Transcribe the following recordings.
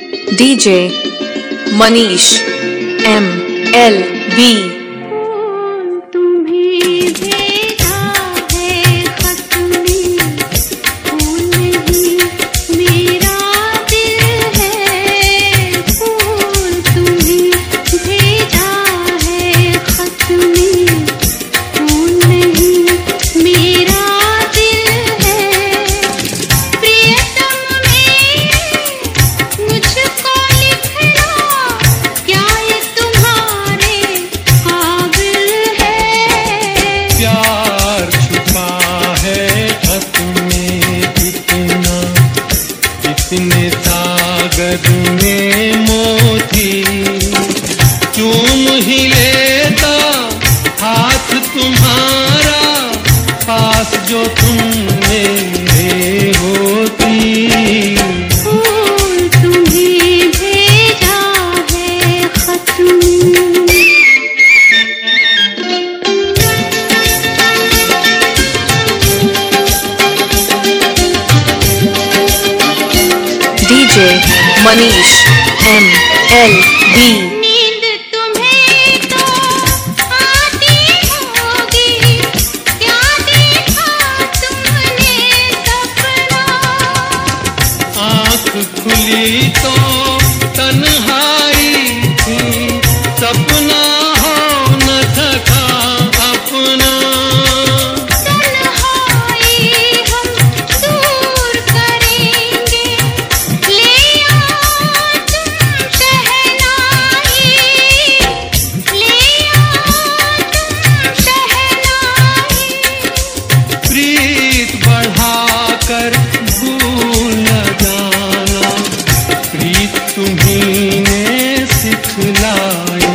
DJ Manish MLB इतने सागर में मोती चूम ही लेता हाथ तुम्हारा पास जो तुम मेरे होती। फूल तुम्हें भेजा है खत में। DJ Manish MLB नींद तुम्हें तो आती होगी, क्या देखा तुमने सपना। आँख खुली तो तन्हाई थी, सपना हो न सका अपना। तन्हाई हम दूर करेंगे, ले आओ तुम शहनाई, ले आओ तुम शहनाई। प्रीत बढ़ाकर भूल न जाना, प्रीत तुम्ही ने सिखलाई।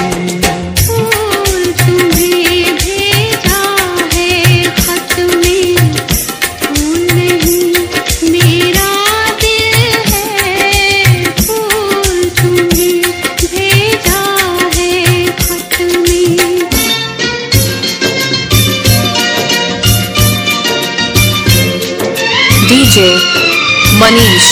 फूल तुम्हें भेजा है खत में, फूल नहीं मेरा दिल है। फूल तुम्हें भेजा है खत में। DJ Manish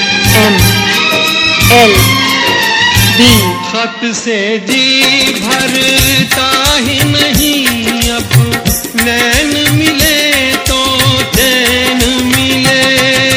MLB खत से जी भरता ही नहीं, अब नैन मिले तो चैन मिले।